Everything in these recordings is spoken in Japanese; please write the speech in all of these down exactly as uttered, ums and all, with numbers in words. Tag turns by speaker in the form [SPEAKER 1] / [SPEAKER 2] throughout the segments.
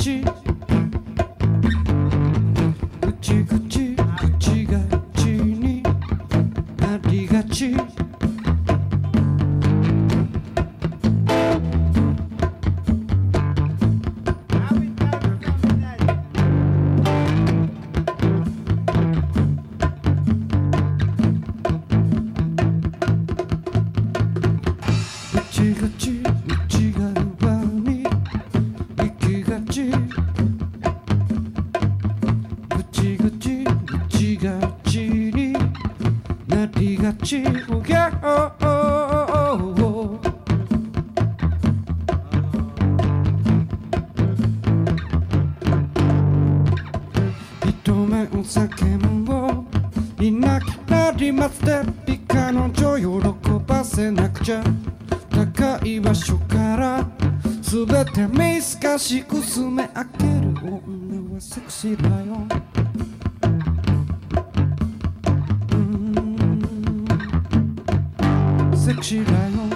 [SPEAKER 1] ちぐちぐちぐちがちになりがちぐちぐち内側に行きがちぐちぐち内がちになりがち Oh yeah oh oh oh oh 一目お酒もいなくなりますで彼女喜ばせなくちゃ高い場所からすべて見透かしくすめ開ける女はセクシーだようーんセクシーだよ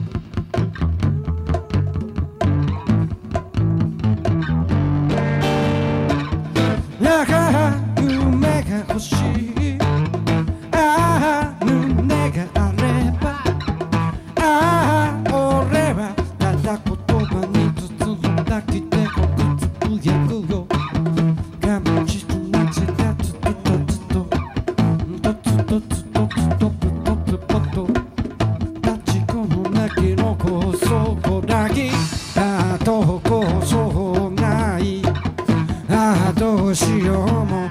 [SPEAKER 1] ああ夢が欲しいああ胸があればああ俺はただ言葉に包んだきてこくつぶやくよがむちとなちだずっとずっとずっとずっとずっとずっとずっと立ちこの泣きのこそこだぎああどこそうないああどうしようも